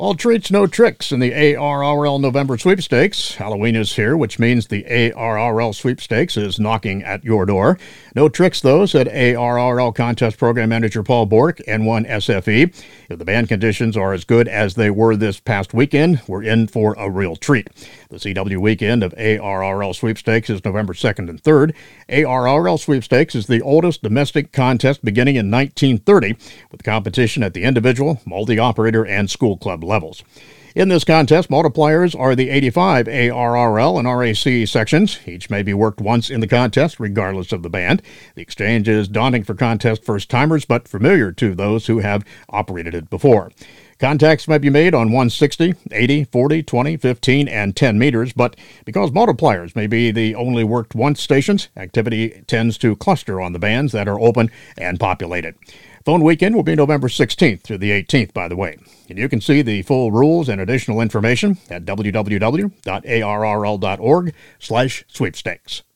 All treats, no tricks in the ARRL November sweepstakes. Halloween is here, which means the ARRL sweepstakes is knocking at your door. No tricks, though, said ARRL contest program manager Paul Bork, N1 SFE. If the band conditions are as good as they were this past weekend, we're in for a real treat. The CW weekend of ARRL sweepstakes is November 2nd and 3rd. ARRL sweepstakes is the oldest domestic contest beginning in 1930, with competition at the individual, multi-operator, and school club levels. In this contest, multipliers are the 85 ARRL and RAC sections. Each may be worked once in the contest, regardless of the band. The exchange is daunting for contest first-timers, but familiar to those who have operated it before. Contacts may be made on 160, 80, 40, 20, 15, and 10 meters, but because multipliers may be the only worked once stations, activity tends to cluster on the bands that are open and populated. Phone weekend will be November 16th through the 18th, by the way. And you can see the full rules and additional information at www.arrl.org/sweepstakes.